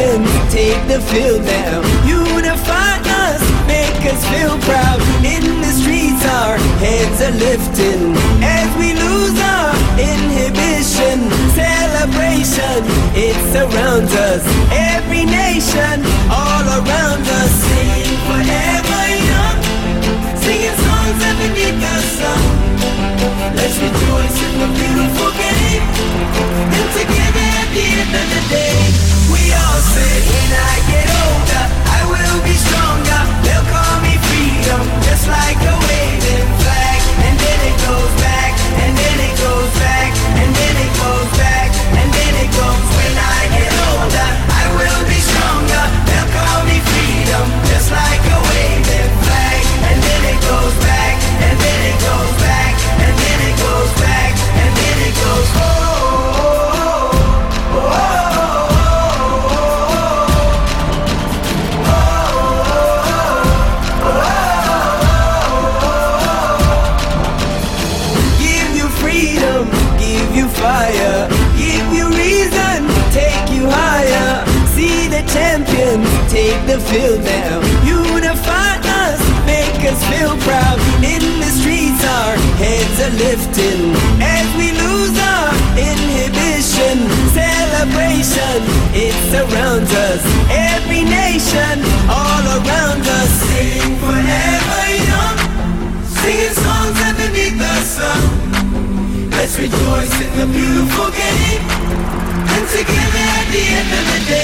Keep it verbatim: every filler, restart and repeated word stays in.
champions take the field now. Unify us, make us feel proud. In the streets our heads are lifting as we lose our inhibition. Celebration, it surrounds us. Every nation, all around us. Sing forever young, singing songs underneath the sun. Let's rejoice in the beautiful game, and together at the end of the day, we all say, when I get older, I will be stronger. They'll call me freedom, just like a waving flag. And then it goes back, and then it goes back, and then it goes back, and then it goes. When I get older, I will be stronger. They'll call me freedom, just like a waving flag. And then it goes back, and then it goes back, and then it goes back, and then it goes. Oh, oh, oh, oh. Give you freedom, give you fire, give you reason, take you higher. See the champions take the field now. Unify us, make us feel proud. In the streets our heads are lifting as we lose our inhibition. Celebration, it surrounds us. Every nation, all around us. Sing forever young, singing songs underneath the sun. Let's rejoice in the beautiful game, and together at the end of the day,